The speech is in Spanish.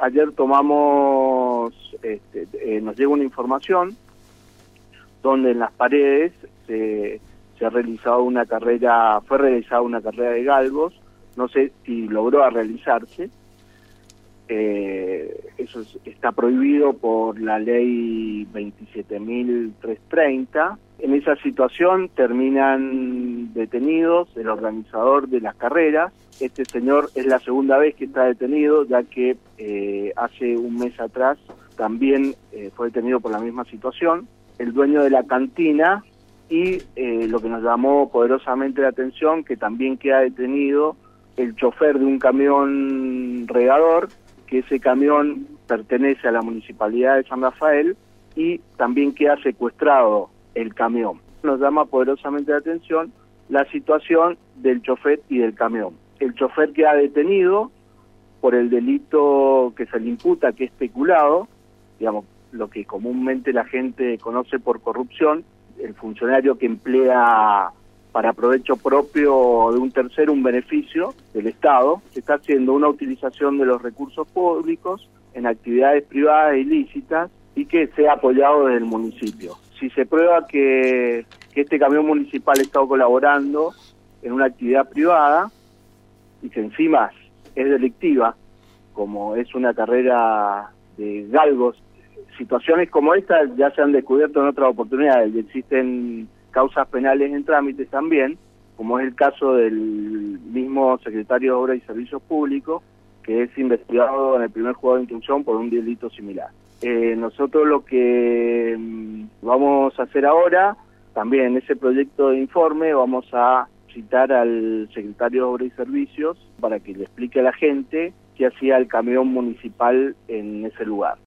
ayer nos llega una información donde en las paredes fue realizada una carrera de galgos. No sé si logró realizarse. Eso está prohibido por la ley 27.330. En esa situación terminan detenidos el organizador de las carreras. Este señor es la segunda vez que está detenido, ya que hace un mes atrás también fue detenido por la misma situación. El dueño de la cantina y lo que nos llamó poderosamente la atención, que también queda detenido el chofer de un camión regador, que ese camión pertenece a la Municipalidad de San Rafael y también queda secuestrado el camión. Nos llama poderosamente la atención la situación del chofer y del camión. El chofer queda detenido por el delito que se le imputa, que es peculado, digamos, lo que comúnmente la gente conoce por corrupción, el funcionario que emplea para provecho propio de un tercero un beneficio del Estado. Se está haciendo una utilización de los recursos públicos en actividades privadas ilícitas y que sea apoyado desde el municipio. Si se prueba que este camión municipal está colaborando en una actividad privada y que encima es delictiva, como es una carrera de galgos, situaciones como esta ya se han descubierto en otras oportunidades y existen causas penales en trámites también, como es el caso del mismo secretario de Obras y Servicios Públicos, que es investigado en el primer juzgado de instrucción por un delito similar. Nosotros lo que vamos a hacer ahora, también en ese proyecto de informe, vamos a citar al secretario de Obras y Servicios para que le explique a la gente qué hacía el camión municipal en ese lugar.